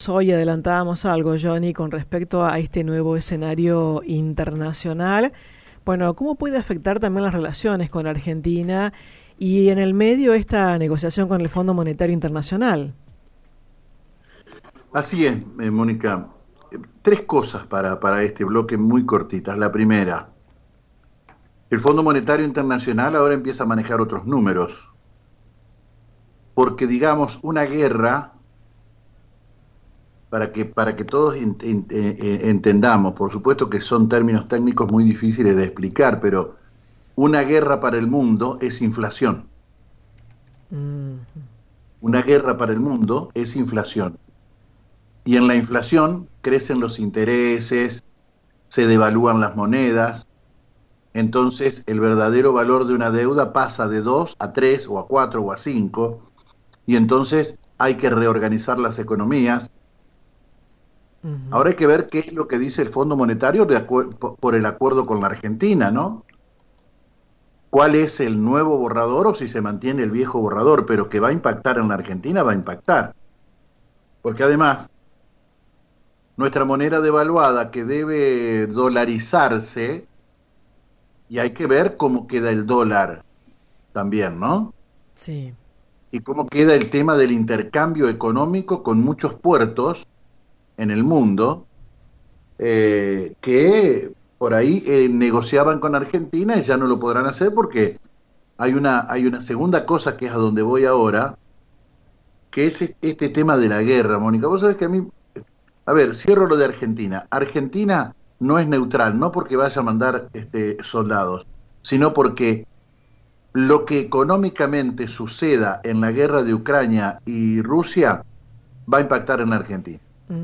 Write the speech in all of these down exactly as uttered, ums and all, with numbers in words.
hoy adelantábamos algo, Johnny, con respecto a este nuevo escenario internacional. Bueno, ¿cómo puede afectar también las relaciones con Argentina y en el medio esta negociación con el Fondo Monetario Internacional? Así es, eh, Mónica. Tres cosas para, para este bloque muy cortitas. La primera, el Fondo Monetario Internacional ahora empieza a manejar otros números, porque digamos una guerra, para que, para que todos ent, ent, eh, entendamos, por supuesto que son términos técnicos muy difíciles de explicar, pero una guerra para el mundo es inflación. Mm. Una guerra para el mundo es inflación. Y en la inflación crecen los intereses, se devalúan las monedas, entonces el verdadero valor de una deuda pasa de dos a tres o a cuatro o a cinco, y entonces hay que reorganizar las economías. Uh-huh. Ahora hay que ver qué es lo que dice el Fondo Monetario de acuer- por el acuerdo con la Argentina, ¿no? ¿Cuál es el nuevo borrador o si se mantiene el viejo borrador? Pero que va a impactar en la Argentina, va a impactar. Porque además, nuestra moneda devaluada que debe dolarizarse, y hay que ver cómo queda el dólar también, ¿no? Sí. Y cómo queda el tema del intercambio económico con muchos puertos en el mundo eh, que por ahí eh, negociaban con Argentina y ya no lo podrán hacer porque hay una, hay una segunda cosa que es a donde voy ahora, que es este tema de la guerra, Mónica. Vos sabés que a mí... A ver, cierro lo de Argentina. Argentina no es neutral, no porque vaya a mandar este, soldados, sino porque lo que económicamente suceda en la guerra de Ucrania y Rusia va a impactar en Argentina.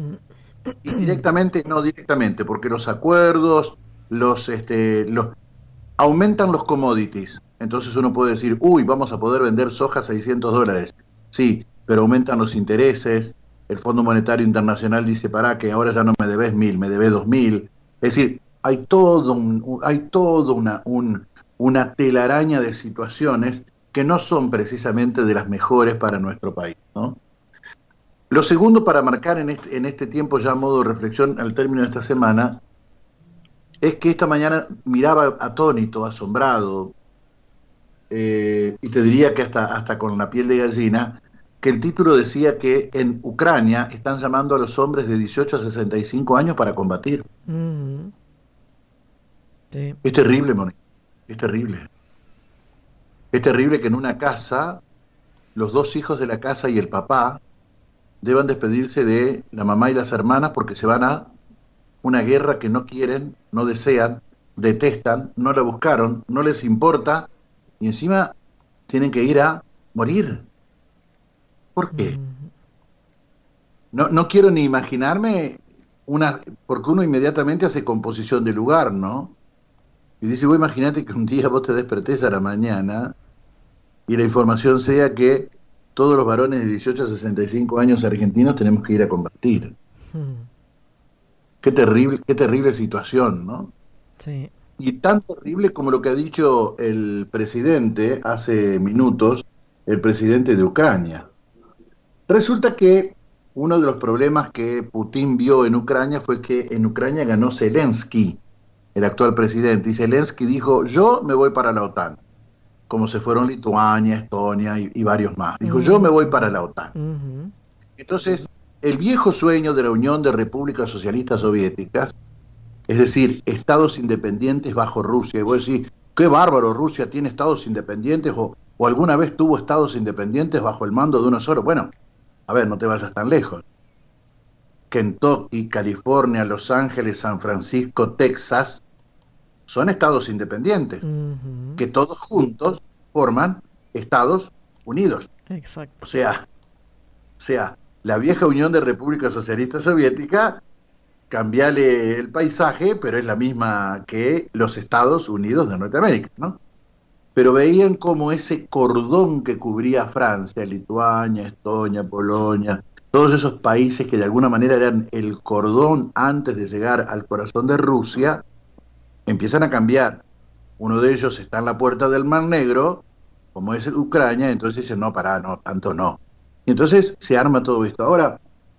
Y directamente, no directamente, porque los acuerdos, los, este, los aumentan los commodities. Entonces uno puede decir, uy, vamos a poder vender soja a seiscientos dólares. Sí, pero aumentan los intereses. El Fondo Monetario Internacional dice, para que ahora ya no me debes mil, me debes dos mil. Es decir, hay todo, un, hay todo una, un, una telaraña de situaciones que no son precisamente de las mejores para nuestro país, ¿no? Lo segundo para marcar en este, en este tiempo ya a modo de reflexión al término de esta semana, es que esta mañana miraba atónito, asombrado, eh, y te diría que hasta, hasta con la piel de gallina, que el título decía que en Ucrania están llamando a los hombres de dieciocho a sesenta y cinco años para combatir. Mm-hmm. Sí. Es terrible, Mónica, es terrible. Es terrible que en una casa, los dos hijos de la casa y el papá deban despedirse de la mamá y las hermanas porque se van a una guerra que no quieren, no desean, detestan, no la buscaron, no les importa, y encima tienen que ir a morir. ¿Por qué? No, no quiero ni imaginarme una, porque uno inmediatamente hace composición de lugar, ¿no? Y dice, vos imagínate que un día vos te despertés a la mañana y la información sea que todos los varones de dieciocho a sesenta y cinco años argentinos tenemos que ir a combatir. Hmm. Qué terrible, qué terrible situación, ¿no? Sí. Y tan terrible como lo que ha dicho el presidente hace minutos, el presidente de Ucrania. Resulta que uno de los problemas que Putin vio en Ucrania fue que en Ucrania ganó Zelensky, el actual presidente, y Zelensky dijo, yo me voy para la OTAN, como se fueron Lituania, Estonia y, y varios más. Dijo, uh-huh. yo me voy para la OTAN. Uh-huh. Entonces, el viejo sueño de la Unión de Repúblicas Socialistas Soviéticas, es decir, estados independientes bajo Rusia, y vos decís, qué bárbaro, Rusia tiene estados independientes, o, o alguna vez tuvo estados independientes bajo el mando de uno solo. Bueno, a ver, no te vayas tan lejos. Kentucky, California, Los Ángeles, San Francisco, Texas, son estados independientes, uh-huh. que todos juntos forman Estados Unidos. Exacto. O sea, o sea, la vieja Unión de Repúblicas Socialistas Soviéticas, cambiale el paisaje, pero es la misma que los Estados Unidos de Norteamérica, ¿no? Pero veían como ese cordón que cubría Francia, Lituania, Estonia, Polonia, todos esos países que de alguna manera eran el cordón antes de llegar al corazón de Rusia, empiezan a cambiar. Uno de ellos está en la puerta del Mar Negro, como es Ucrania, entonces dicen, no, pará, no, tanto no. Y entonces se arma todo esto. Ahora,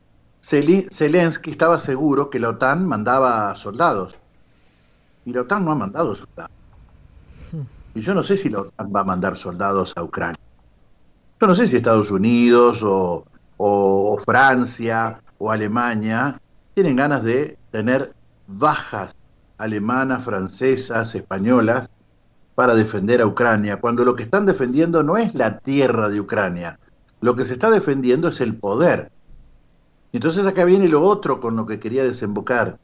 Zelensky estaba seguro que la OTAN mandaba soldados. Y la OTAN no ha mandado soldados. Y yo no sé si la OTAN va a mandar soldados a Ucrania. Yo no sé si Estados Unidos o, o, o Francia o Alemania tienen ganas de tener bajas alemanas, francesas, españolas para defender a Ucrania, cuando lo que están defendiendo no es la tierra de Ucrania, lo que se está defendiendo es el poder. Entonces acá viene lo otro con lo que quería desembocar.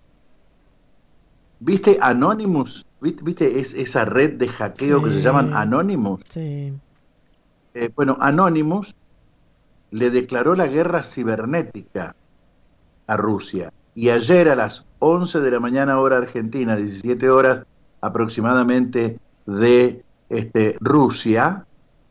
¿Viste Anonymous? ¿Viste, viste es, esa red de hackeo sí. que se llaman Anonymous? Sí. Eh, bueno, Anonymous le declaró la guerra cibernética a Rusia. Y ayer a las once de la mañana hora argentina, diecisiete horas aproximadamente de este, Rusia,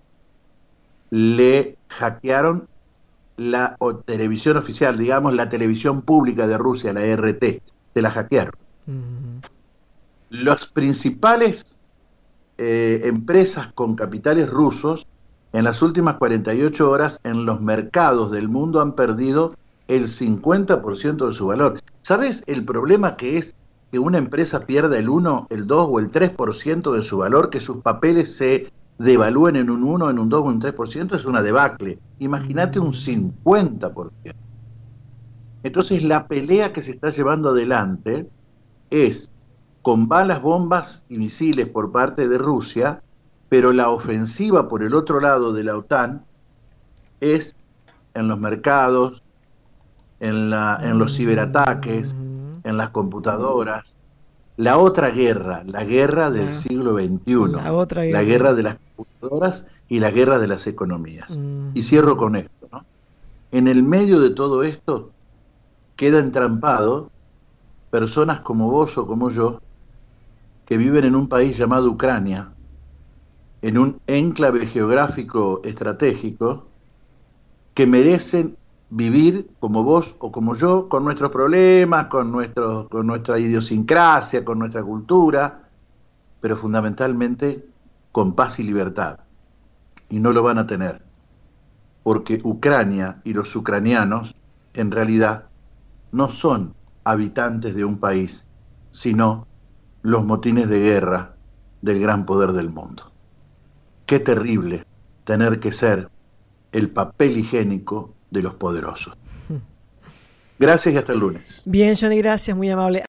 le hackearon la o, televisión oficial, digamos la televisión pública de Rusia, la R T, se la hackearon. Uh-huh. Las principales eh, empresas con capitales rusos en las últimas cuarenta y ocho horas en los mercados del mundo han perdido el cincuenta por ciento de su valor. ¿Sabes el problema que es que una empresa pierda el uno, el dos o el tres por ciento de su valor, que sus papeles se devalúen en un uno, en un dos o en un tres por ciento? Es una debacle. Imagínate un cincuenta por ciento. Entonces la pelea que se está llevando adelante es con balas, bombas y misiles por parte de Rusia, pero la ofensiva por el otro lado de la OTAN es en los mercados, en, la, en los ciberataques, en las computadoras. La otra guerra, la guerra del ah, siglo veintiuno, la, otra guerra. la guerra de las computadoras y la guerra de las economías. Mm. Y cierro con esto, ¿no? En el medio de todo esto queda entrampado personas como vos o como yo, que viven en un país llamado Ucrania, en un enclave geográfico estratégico, que merecen vivir como vos o como yo, con nuestros problemas, con, nuestro, con nuestra idiosincrasia, con nuestra cultura, pero fundamentalmente con paz y libertad. Y no lo van a tener, porque Ucrania y los ucranianos, en realidad, no son habitantes de un país, sino los motines de guerra del gran poder del mundo. Qué terrible tener que ser el papel higiénico de los poderosos. Gracias y hasta el lunes. Bien, Johnny, gracias, muy amable.